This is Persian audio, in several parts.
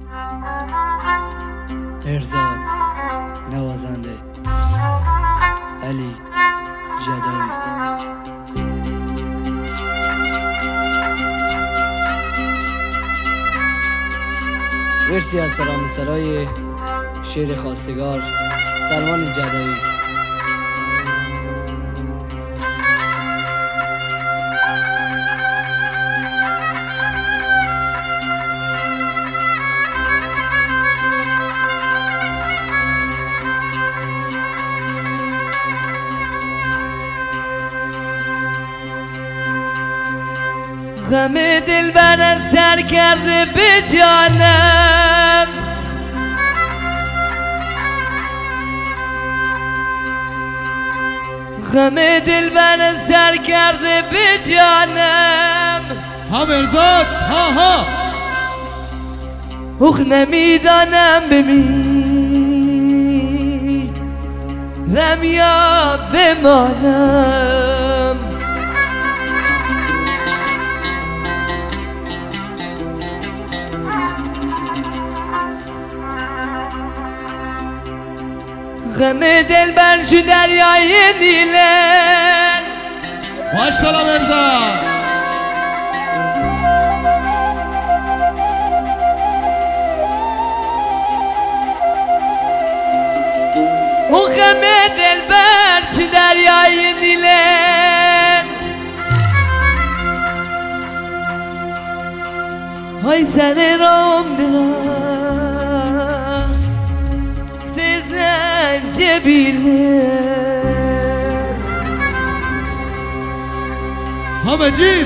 ارزاد نوازنده علی جدایی. مرسی از سلام سرای شعر خواستگار سلمان جدایی. غم دلبر از سر کرده به جانم، غم دلبر از سر کرده به جانم. ها مرزاد ها اخ نمیدانم بمیرم یا بمانم. غم دلبر چو دریای نیلن. ماشاءالله مرزاد. او غم دلبر چو دریای نیلن. های سر رام درم زنجبیلن. ها مجید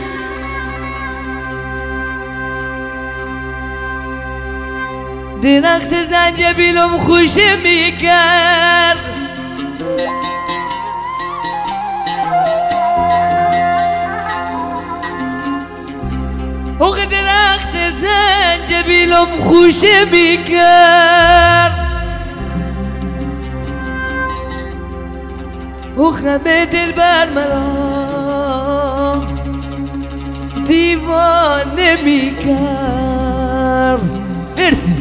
درخت زنجبیلم خوش میکرد. اوه درخت زنجبیلم خوش میکرد. او غم دلبر مرا دیوانه میکرد. مرسی.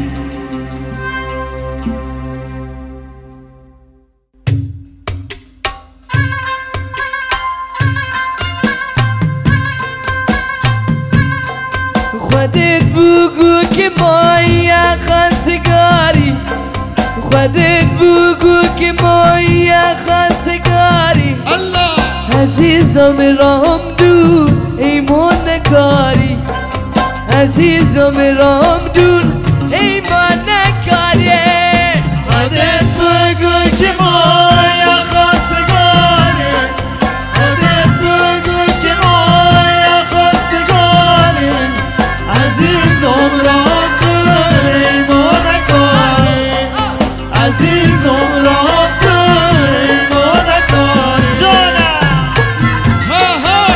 خودت بگو که ما یا خواستگاری، خودت بگو که ما یا خواستگاری. الله عزیزم رام دور ایمان نکاری، عزیزم رام دور ایمان نکاری. خودت بگو که ما یا خواستگاری، خودت بگو که ما یا خواستگاری. عزیزم رام دور ایمان نکاری، عزیزم رام دور ایمان نکاری. جانم ها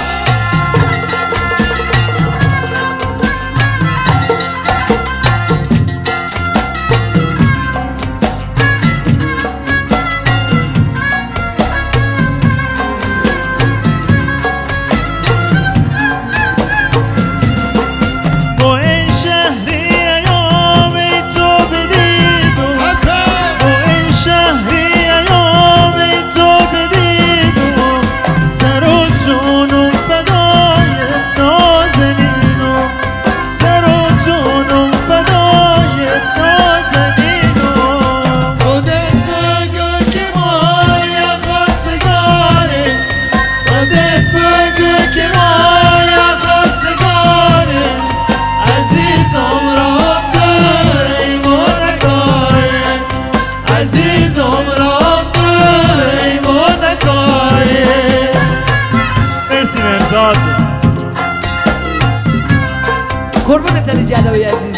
قربونت علی جدایی عزیز.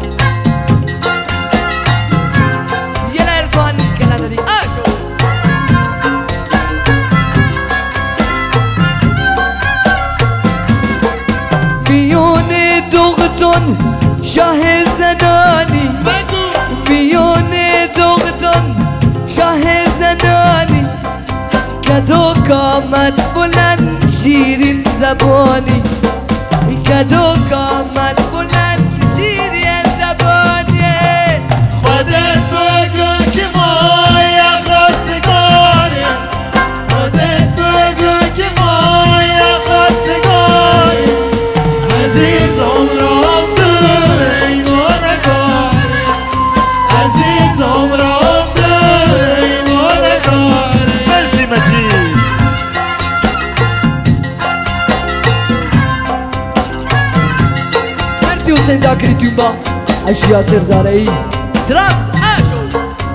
یه لرزان که نداری آشو. میون دختون شاه زنانی، میون دختون شاه زنانی. کدو کامد بلند شیرین زبانی، کدو کامد بلند شیرین زبانی. اجرا کردیم با اشیا سرداری درام آشو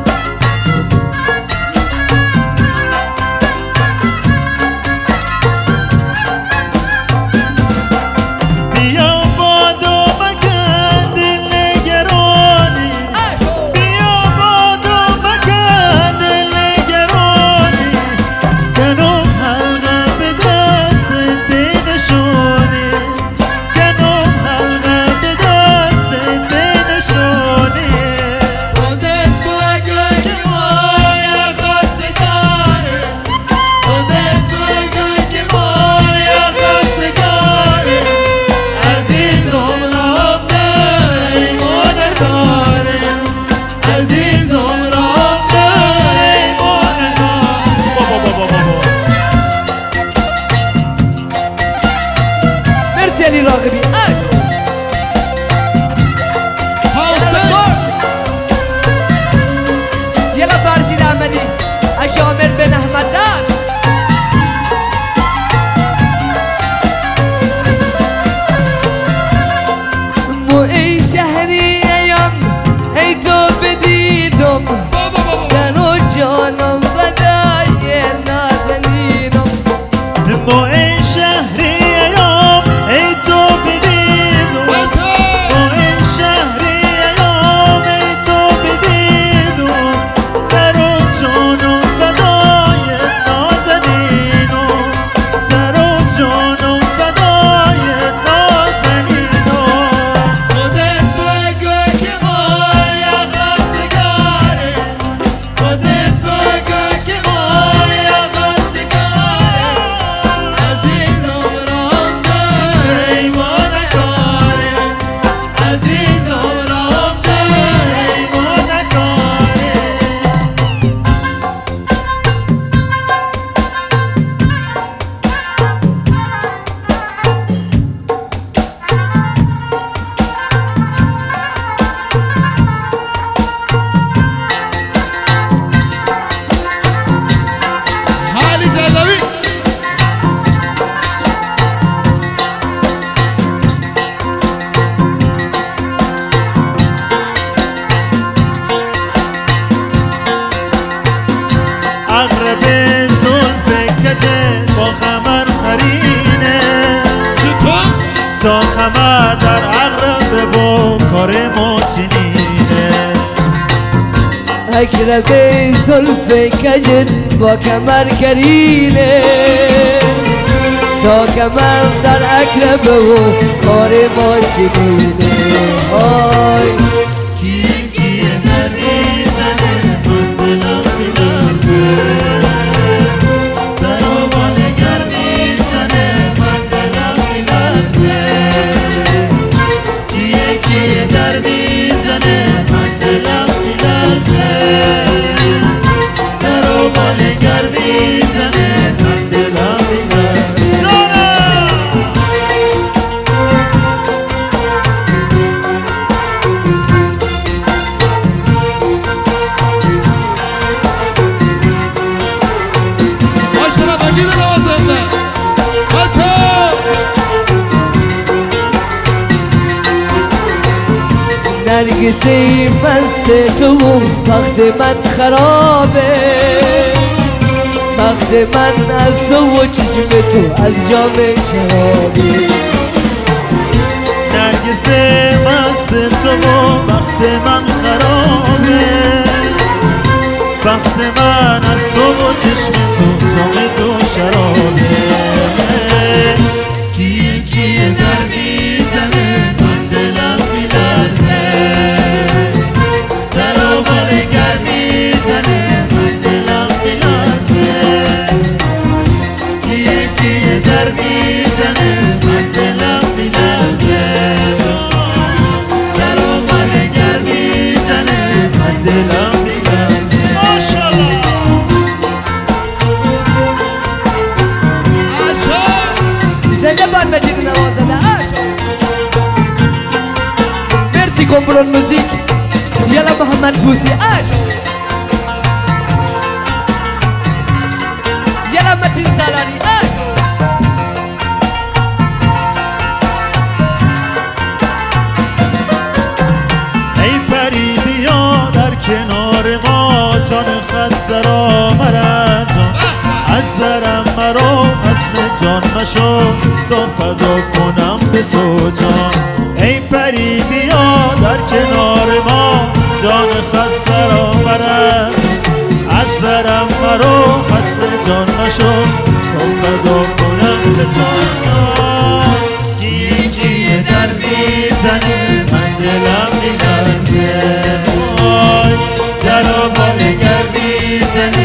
بیا بادو مکن دل نگرانی بیا بادو مکن دل نگرانی کنم حلقه به دست دل نشانی کنم حلقه به دست دل نشانی خودت بگو که مای خواستگاره خودت بگو که مای خواستگاره عزیزم رام در ایمان داره عزیزم رام در ایمان داره مرسی علی راغبی یلا فرشید احمدی اشامر بن احمدان مو ای شهری ایم ای تو بدیدم زن و جانم فدای نازنینم ما ای شهری ایام ای تو بدیدم ما ای شهری ایام ای تو بدیدم سر و جانم فدای نازنینم سر و جانم فدای نازنینم خودت بگو که مای خواستگاره خودت بگو که مای خواستگاره عزیزم رام در ایمان داره عزیزم رام در ایمان داره حالی جلاوی اغرب زلف کجه با خمر خرینه چطور؟ تا خمر در اغرب و کار ما چنینه اقرب زلف کجت با کمر کرینه تا کمر در اقرب و کار ما چنینه آی کی کی در میزنه من دلم میلرزه در و بالگر میزنه من دلم میلرزه کی کی در میزنه من دلم میلرزه در و بالگر میزنه من دلم میلرزه ماشترا مجید نوازنده حتی نرگسی مست تو وقت من خرابه وقت من از تو و چشم تو از جام شرابه نرگس مست تو وقت من خرابه وقت من از تو و چشم تو جام تو شرابه کی کی در میزنه من دلم میلرزه در و بالگر میزنه من دلم میلرزه کی کی در میزنه من دلم میلرزه در و بالگر میزنه من دلم میلرزه ماشاءالله زنده باد مجید نوازنده مرسی گمبرون موزیک یلا محمد بوسی یلا متین سالانی جان خسته را مرنجان از برم مرا خسم جان مشو تا فدا کنم به تو جان ای پری بیا در کنار ما جان خسته را مرنجان از برم مرا خسم جان مشو تا فدا کنم به تو جان گیگی در میزنه من دلم میلرزه در و بالگر میزنه